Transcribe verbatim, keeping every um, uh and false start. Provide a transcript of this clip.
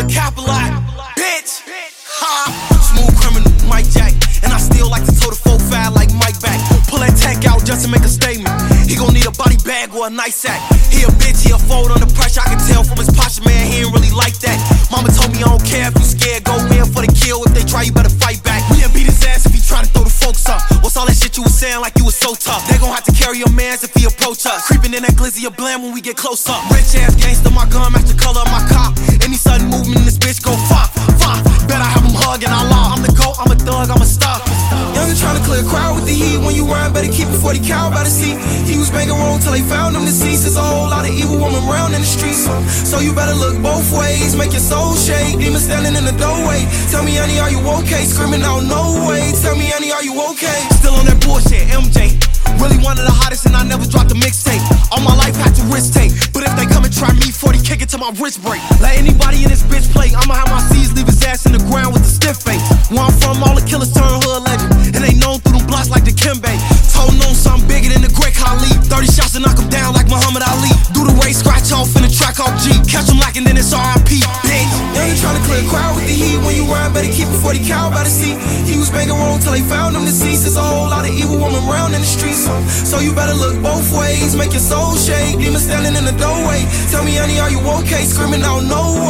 a Capital, bitch. Ha. Smooth criminal, Mike Jack. And I still like to toe the four five like Mike back. Pull that tech out just to make a statement. He gon' need a body bag or a nice sack. He a bitch, he a fold under pressure. I can tell from his posture, man, he ain't really like that. Mama told me I don't care if you scared. Go in for the kill. If they try, you better fight back. We'll beat his ass if he try to throw the folks up. What's all that shit you was saying like you was so tough? They gon' have to carry your mans if he approach us. Creeping in that glizzy of blam when we get close up. Rich ass gangster, my gun match the color of my cop. Any sudden movement in this bitch go fuck, fuck. Bet I have him hugging I law. I'm the GOAT, I'm a thug, I'm a star. Youngin' tryna clear a crowd with the heat. When you run, better keep it forty cal by the seat. He was banging wrong till they found him deceased. There's a whole lot of evil woman round in the streets. So you better look both ways, make your soul shake. Demon standing in the doorway. Tell me, honey, are you okay? Screaming out, no way. Tell me, honey, are you okay? Still on that bullshit, M J. Really one of the hottest and I never dropped a mixtape. All my life had to risk take. But if they come and try me, forty kick it till my wrist break. Let anybody in this bitch play. I'ma have my C's leave his ass in the ground with a stiff face. Where I'm from, all the killers turn hood legend. And they known through them blocks like the Kimbe. Told known something bigger than the Great Khali. thirty shots to knock him down like Muhammad Ali. Do the race, scratch off in the track off G. Catch him lacking, then it's R I P, bitch. Now you tryna clear a crowd with the heat. When you run, better keep it forty cal by the seat. He was banging wrong till they found him deceased. There's a whole lot of evil woman round in the streets. So you better look both ways, make your soul shake. Demon standing in the doorway. Tell me, honey, are you okay? Screaming out, no